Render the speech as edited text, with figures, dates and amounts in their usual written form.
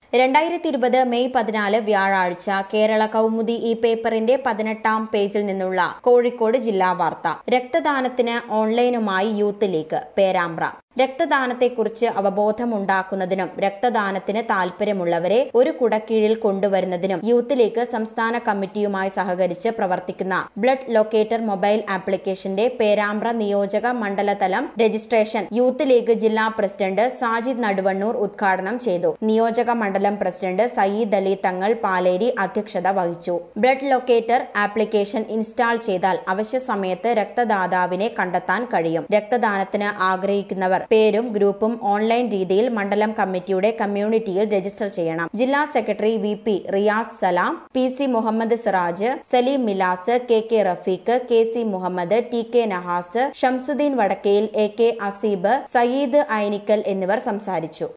2020 May 14 വ്യാഴാഴ്ച കേരള കൗമുദി ഈ പേപ്പറിന്റെ 18-ാം പേജിൽ നിന്നുള്ള കോഴിക്കോട് ജില്ലാ വാർത്ത. രക്തദാനത്തിന് ഓൺലൈനുമായി യൂത്ത് ലീഗ് പേരാമ്പ്ര. രക്തദാനത്തെക്കുറിച്ച് അവബോധമുണ്ടാക്കുന്നതിനും രക്തദാനത്തിന് താൽപര്യമുള്ളവരെ ഒരു കുടക്കീഴിൽ കൊണ്ടുവരുന്നതിനും യൂത്ത് ലീഗ് സംസ്ഥാന കമ്മിറ്റിയുമായി സഹകരിച്ച് പ്രവർത്തിക്കുന്ന ബ്ലഡ് ലൊക്കേറ്റർ മൊബൈൽ ആപ്ലിക്കേഷന്റെ പേരാമ്പ്ര നിയോജക മണ്ഡലതലം രജിസ്ട്രേഷൻ യൂത്ത് ലീഗ് ജില്ലാ പ്രസിഡന്റ് സാജിദ് നടുവണ്ണൂർ ഉദ്ഘാടനം ചെയ്തു. നിയോജക മണ്ഡലം പ്രസിഡന്റ് സയ്യിദ് അലി തങ്ങൾ പാലേരി അധ്യക്ഷത വഹിച്ചു. ബ്ലഡ് ലൊക്കേറ്റർ ആപ്ലിക്കേഷൻ ഇൻസ്റ്റാൾ ചെയ്താൽ അവശ്യ സമയത്ത് രക്തദാതാവിനെ കണ്ടെത്താൻ കഴിയും. രക്തദാനത്തിന് ആഗ്രഹിക്കുന്നവർ പേരും ഗ്രൂപ്പും ഓൺലൈൻ രീതിയിൽ മണ്ഡലം കമ്മിറ്റിയുടെ കമ്മ്യൂണിറ്റിയിൽ രജിസ്റ്റർ ചെയ്യണം. ജില്ലാ secretary VP Riyas Salam, PC Muhammad Siraj, Saleem Milas, KK Rafeeq, KC Muhammad, TK Nahas, Shamsuddin Vadakkayil, AK Aseeb, Sayyid Ainikkal എന്നിവർ സംസാരിച്ചു.